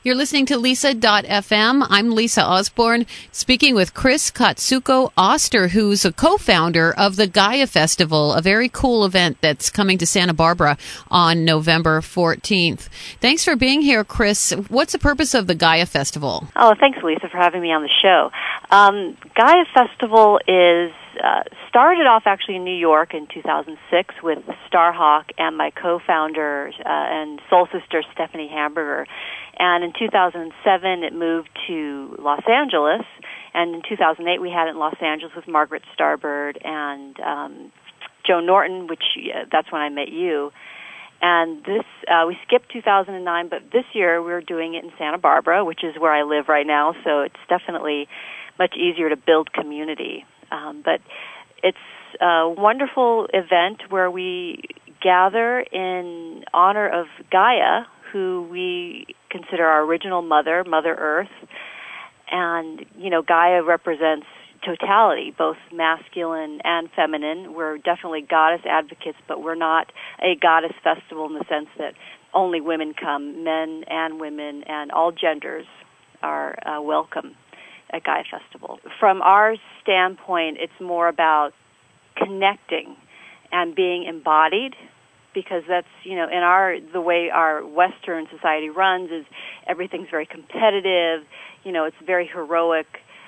You're listening to Lisa.fm. I'm Lisa Osborne, speaking with Chris Katsuko Oster, who's a co-founder of the Gaia Festival, a very cool event that's coming to Santa Barbara on November 14th. Thanks for being here, Chris. What's the purpose of the Gaia Festival? Oh, thanks, Lisa, for having me on the show. Gaia Festival is started off actually in New York in 2006 with Starhawk and my co-founder and soul sister Stephanie Hamburger. And in 2007, it moved to Los Angeles. And in 2008, we had it in Los Angeles with Margaret Starbird and Joe Norton, which that's when I met you. And this, we skipped 2009, but this year we're doing it in Santa Barbara, which is where I live right now. So it's definitely much easier to build community. But it's a wonderful event where we gather in honor of Gaia, who we consider our original mother, Mother Earth. And, you know, Gaia represents totality, both masculine and feminine. We're definitely goddess advocates, but we're not a goddess festival in the sense that only women come. Men and women and all genders are welcome at Gaia Festival. From our standpoint, it's more about connecting and being embodied, because that's, you know, the way our Western society runs is everything's very competitive, you know, it's very heroic,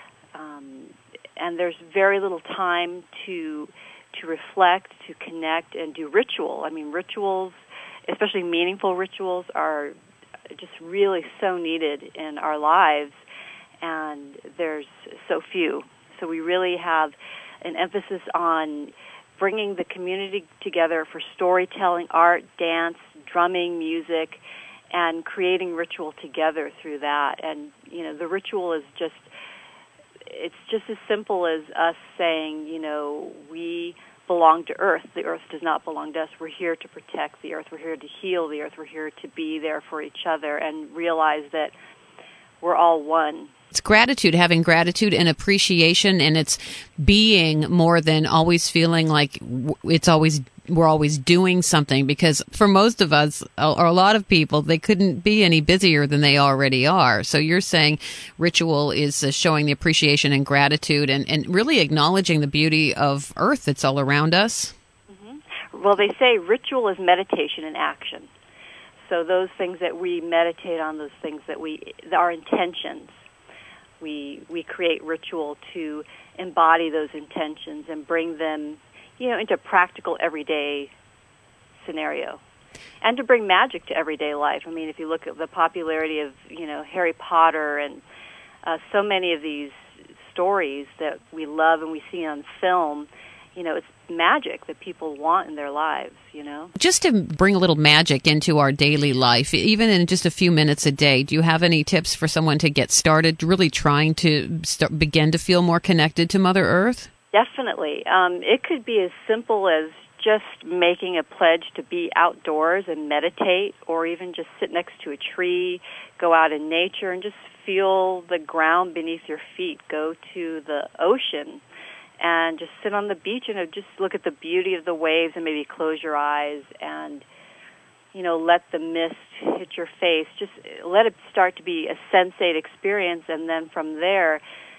and there's very little time to reflect, to connect, and do ritual. I mean, rituals, especially meaningful rituals, are just really so needed in our lives, and there's so few. So we really have an emphasis on bringing the community together for storytelling, art, dance, drumming, music, and creating ritual together through that. And, you know, the ritual is it's just as simple as us saying, you know, we belong to Earth. The Earth does not belong to us. We're here to protect the Earth. We're here to heal the Earth. We're here to be there for each other and realize that we're all one. It's gratitude, having gratitude and appreciation, and it's being more than always feeling like we're always doing something, because for most of us, or a lot of people, they couldn't be any busier than they already are. So you're saying ritual is showing the appreciation and gratitude and really acknowledging the beauty of Earth that's all around us? Mm-hmm. Well, they say ritual is meditation in action. So those things that we meditate on, those things that our intentions, we create ritual to embody those intentions and bring them, you know, into practical everyday scenario, and to bring magic to everyday life. I mean, if you look at the popularity of, you know, Harry Potter and so many of these stories that we love and we see on film, you know, it's magic that people want in their lives, you know. Just to bring a little magic into our daily life, even in just a few minutes a day, do you have any tips for someone to get started really trying to begin to feel more connected to Mother Earth? Definitely. It could be as simple as just making a pledge to be outdoors and meditate, or even just sit next to a tree, go out in nature and just feel the ground beneath your feet, go to the ocean and just sit on the beach and just look at the beauty of the waves and maybe close your eyes and, you know, let the mist hit your face. Just let it start to be a sensate experience, and then from there,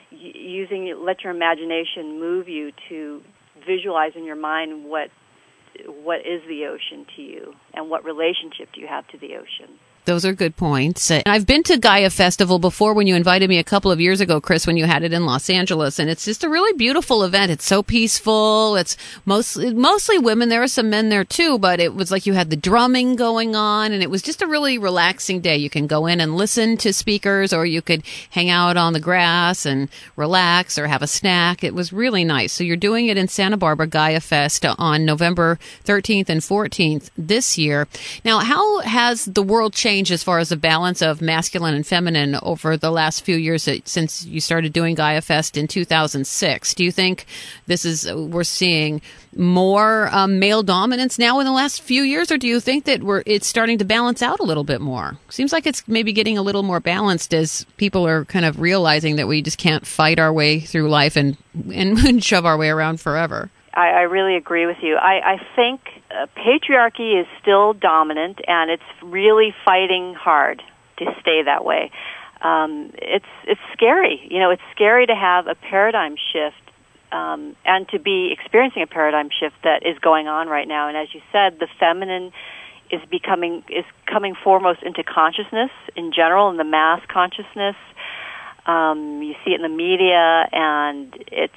let your imagination move you to visualize in your mind what is the ocean to you and what relationship do you have to the ocean. Those are good points. And I've been to Gaia Festival before when you invited me a couple of years ago, Chris, when you had it in Los Angeles. And it's just a really beautiful event. It's so peaceful. It's mostly women. There are some men there too, but it was like you had the drumming going on, and it was just a really relaxing day. You can go in and listen to speakers, or you could hang out on the grass and relax or have a snack. It was really nice. So you're doing it in Santa Barbara, Gaia Fest, on November 13th and 14th this year. Now, how has the world changed as far as the balance of masculine and feminine over the last few years since you started doing Gaia Fest in 2006? Do you think we're seeing more male dominance now in the last few years, or do you think that it's starting to balance out a little bit more? Seems like it's maybe getting a little more balanced as people are kind of realizing that we just can't fight our way through life and shove our way around forever. I really agree with you. I think patriarchy is still dominant, and it's really fighting hard. stay that way. It's scary. It's scary to have a paradigm shift, and to be experiencing a paradigm shift that is going on right now. And as you said, the feminine is coming foremost into consciousness in general, in the mass consciousness. You see it in the media, and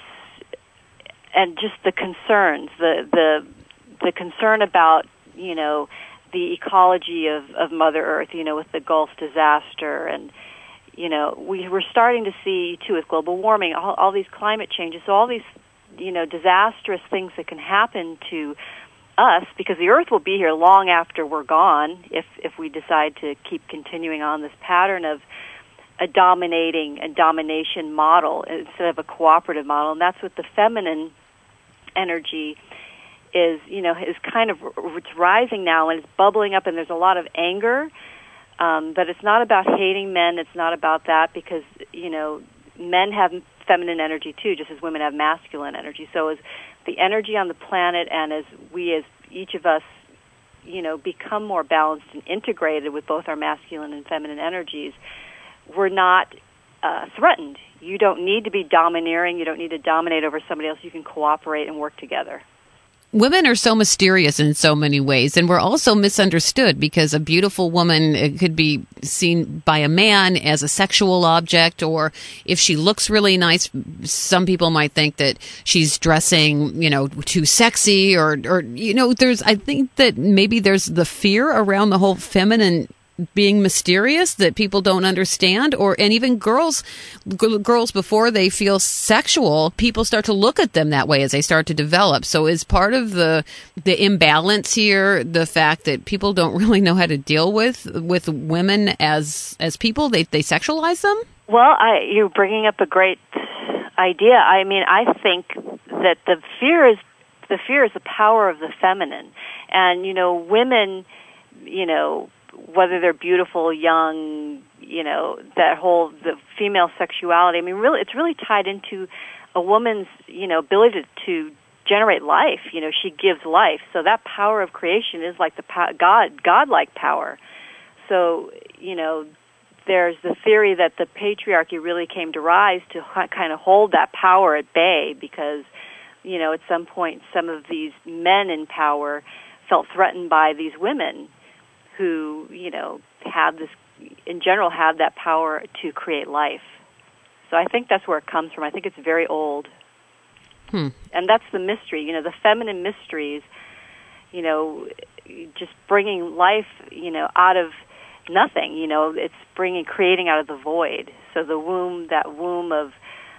just the concerns, the concern about the ecology of Mother Earth, with the Gulf disaster, and we're starting to see too with global warming, all these climate changes, so all these disastrous things that can happen to us, because the Earth will be here long after we're gone if we decide to keep continuing on this pattern of a domination model instead of a cooperative model. And that's what the feminine energy is kind of, it's rising now, and it's bubbling up, and there's a lot of anger, but it's not about hating men. It's not about that, because men have feminine energy too, just as women have masculine energy. So as the energy on the planet, and as each of us become more balanced and integrated with both our masculine and feminine energies, we're not threatened. You don't need to be domineering. You don't need to dominate over somebody else. You can cooperate and work together. Women are so mysterious in so many ways, and we're also misunderstood, because a beautiful woman could be seen by a man as a sexual object, or if she looks really nice, some people might think that she's dressing, too sexy, or I think that maybe there's the fear around the whole feminine being mysterious that people don't understand, and even girls before they feel sexual, people start to look at them that way as they start to develop. So is part of the imbalance here the fact that people don't really know how to deal with women as people? They sexualize them? Well, you're bringing up a great idea. I mean, I think that the fear is the power of the feminine, and women, whether they're beautiful, young, the female sexuality. I mean, really, it's really tied into a woman's, ability to generate life. She gives life. So that power of creation is like the godlike power. So, there's the theory that the patriarchy really came to rise to kind of hold that power at bay, because, at some point, some of these men in power felt threatened by these women who, have that power to create life. So I think that's where it comes from. I think it's very old. And that's the mystery, the feminine mysteries, just bringing life, out of nothing, it's creating out of the void. So the that womb of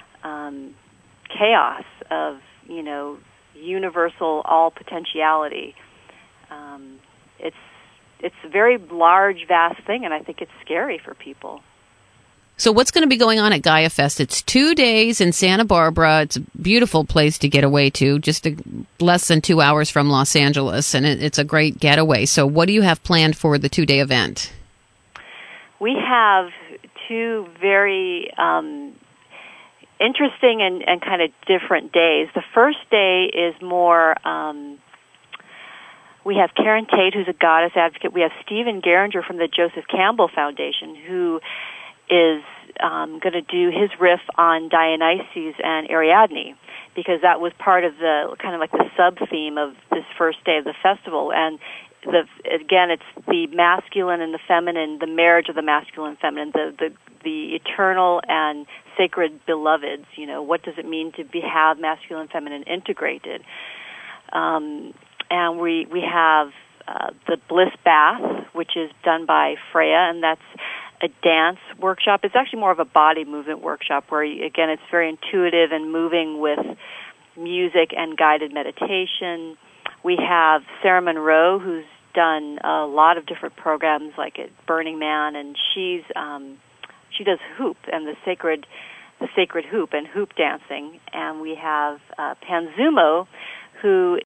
chaos, of, universal all potentiality. It's a very large, vast thing, and I think it's scary for people. So what's going to be going on at Gaia Fest? It's 2 days in Santa Barbara. It's a beautiful place to get away to, just less than 2 hours from Los Angeles, and it's a great getaway. So what do you have planned for the 2-day event? We have two very interesting and kind of different days. The first day is more... we have Karen Tate, who's a goddess advocate. We have Stephen Geringer from the Joseph Campbell Foundation, who is going to do his riff on Dionysus and Ariadne, because that was part of the kind of like the sub-theme of this first day of the festival. And again, it's the masculine and the feminine, the marriage of the masculine and feminine, the eternal and sacred beloveds. What does it mean to have masculine and feminine integrated? And we have the Bliss Bath, which is done by Freya, and that's a dance workshop. It's actually more of a body movement workshop where, again, it's very intuitive and moving with music and guided meditation. We have Sarah Monroe, who's done a lot of different programs like at Burning Man, and she does hoop and the sacred hoop and hoop dancing. And we have Panzumo, who